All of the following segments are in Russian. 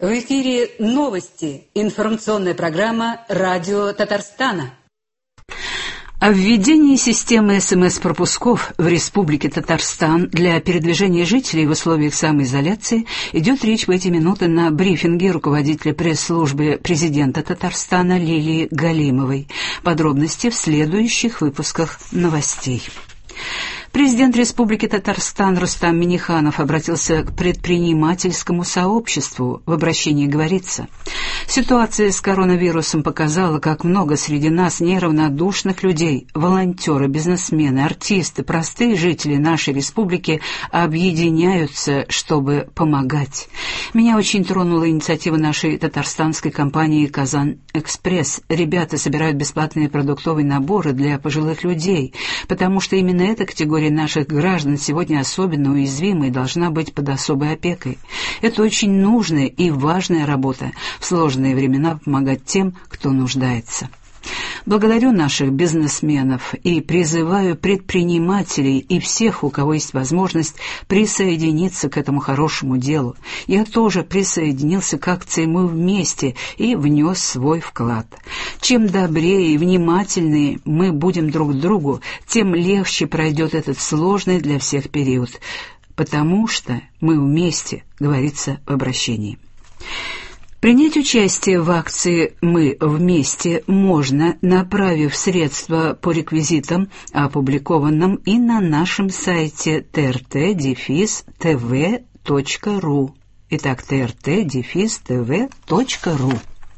В эфире новости. Информационная программа «Радио Татарстана». О введении системы СМС-пропусков в Республике Татарстан для передвижения жителей в условиях самоизоляции идет речь в эти минуты на брифинге руководителя пресс-службы президента Татарстана Лилии Галимовой. Подробности в следующих выпусках новостей. Президент Республики Татарстан Рустам Минниханов обратился к предпринимательскому сообществу. В обращении говорится: «Ситуация с коронавирусом показала, как много среди нас неравнодушных людей, волонтеры, бизнесмены, артисты, простые жители нашей республики объединяются, чтобы помогать. Меня очень тронула инициатива нашей татарстанской компании «Казань-Экспресс». Ребята собирают бесплатные продуктовые наборы для пожилых людей, потому что именно эта категория наших граждан сегодня особенно уязвима и должна быть под особой опекой. Это очень нужная и важная работа в сложные времена помогать тем, кто нуждается. Благодарю наших бизнесменов и призываю предпринимателей и всех, у кого есть возможность, присоединиться к этому хорошему делу. Я тоже присоединился к акции «Мы вместе» и внес свой вклад. Чем добрее и внимательнее мы будем друг к другу, тем легче пройдет этот сложный для всех период, потому что мы вместе, говорится в обращении. Принять участие в акции «Мы вместе» можно, направив средства по реквизитам, опубликованным и на нашем сайте trt-tv.ru. Итак, trt-tv.ru.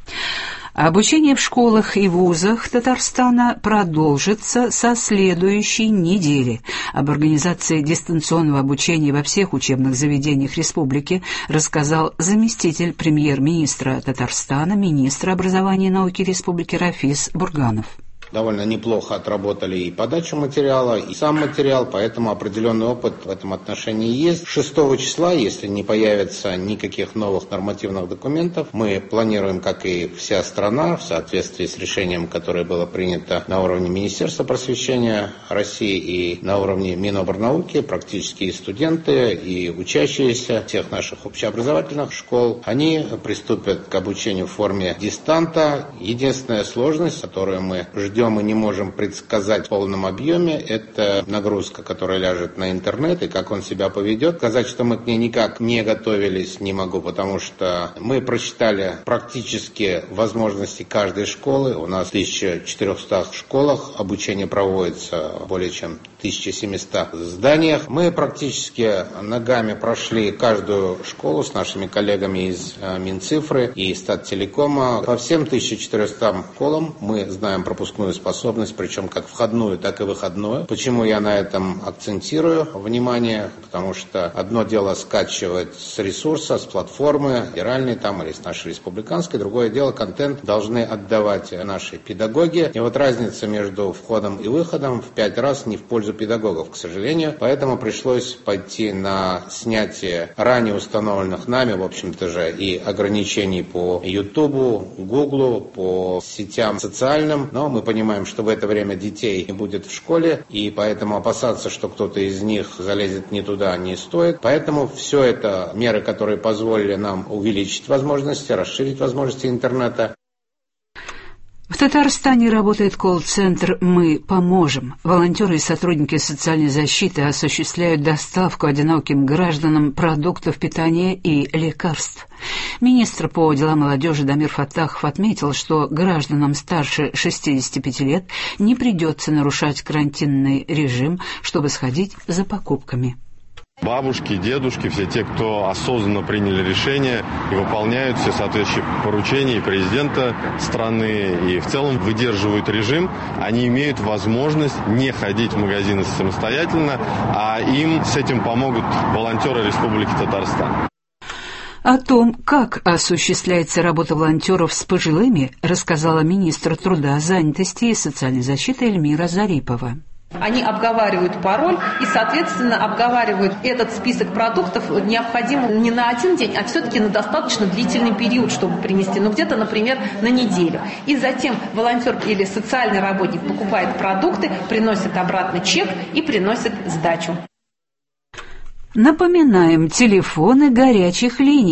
Обучение в школах и вузах Татарстана продолжится со следующей недели. Об организации дистанционного обучения во всех учебных заведениях республики рассказал заместитель премьер-министра Татарстана, министр образования и науки республики Рафис Бурганов. Довольно неплохо отработали и подачу материала, и сам материал, поэтому определенный опыт в этом отношении есть. 6 числа, если не появится никаких новых нормативных документов, мы планируем, как и вся страна, в соответствии с решением, которое было принято на уровне Министерства просвещения России и на уровне Миноборнауки, практически и студенты, и учащиеся всех наших общеобразовательных школ, они приступят к обучению в форме дистанта. Единственная сложность, которую мы ждем и не можем предсказать в полном объеме, это нагрузка, которая ляжет на интернет и как он себя поведет. Сказать, что мы к ней никак не готовились, не могу, потому что мы просчитали практически возможности каждой школы. У нас в 1400 школах обучение проводится более чем 1700 зданиях. Мы практически ногами прошли каждую школу с нашими коллегами из Минцифры и Статтелекома. По всем 1400 школам мы знаем пропускную способность, причем как входную, так и выходную. Почему я на этом акцентирую внимание? Потому что одно дело скачивать с ресурса, с платформы федеральной там или с нашей республиканской, другое дело контент должны отдавать наши педагоги. И вот разница между входом и выходом в 5 раз не в пользу педагогов, к сожалению. Поэтому пришлось пойти на снятие ранее установленных нами, в общем-то же, и ограничений по Ютубу, Гуглу, по сетям социальным. Но мы понимаем, что в это время детей не будет в школе, и поэтому опасаться, что кто-то из них залезет не туда, не стоит. Поэтому все это меры, которые позволили нам увеличить возможности, расширить возможности интернета. В Татарстане работает колл-центр «Мы поможем». Волонтеры и сотрудники социальной защиты осуществляют доставку одиноким гражданам продуктов питания и лекарств. Министр по делам молодежи Дамир Фаттахов отметил, что гражданам старше 65 лет не придется нарушать карантинный режим, чтобы сходить за покупками. Бабушки, дедушки, все те, кто осознанно приняли решение и выполняют все соответствующие поручения и президента страны, и в целом выдерживают режим, они имеют возможность не ходить в магазины самостоятельно, а им с этим помогут волонтеры Республики Татарстан. О том, как осуществляется работа волонтеров с пожилыми, рассказала министр труда, занятости и социальной защиты Эльмира Зарипова. Они обговаривают пароль и, соответственно, обговаривают этот список продуктов необходимым не на один день, а все-таки на достаточно длительный период, чтобы принести, где-то, например, на неделю. И затем волонтер или социальный работник покупает продукты, приносит обратно чек и приносит сдачу. Напоминаем, телефоны горячих линий.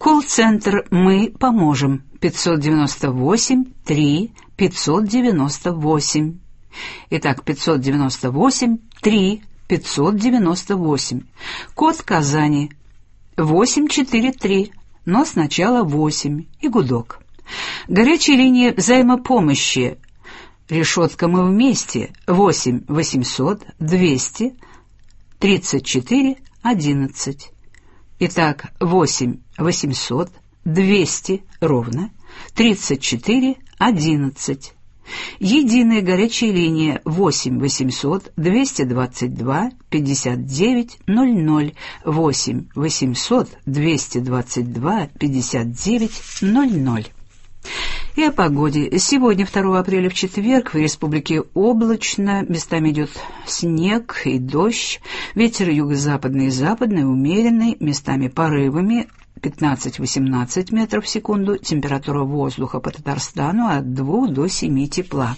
Колл-центр «Мы поможем» 598 3 598. Итак, 598 3 598. Код Казани 843, но сначала 8 и гудок. Горячая линия взаимопомощи «Решетка, мы вместе» 8 800 200 34 11. Итак, 8 800 200 ровно 34 11. Единая горячая линия 8 800 222 59 00 8 800 222 59 00. И о погоде. Сегодня, 2 апреля, в четверг, в республике облачно, местами идет снег и дождь, ветер юго-западный и западный, умеренный, местами порывами 15-18 метров в секунду, температура воздуха по Татарстану от 2 до 7 тепла.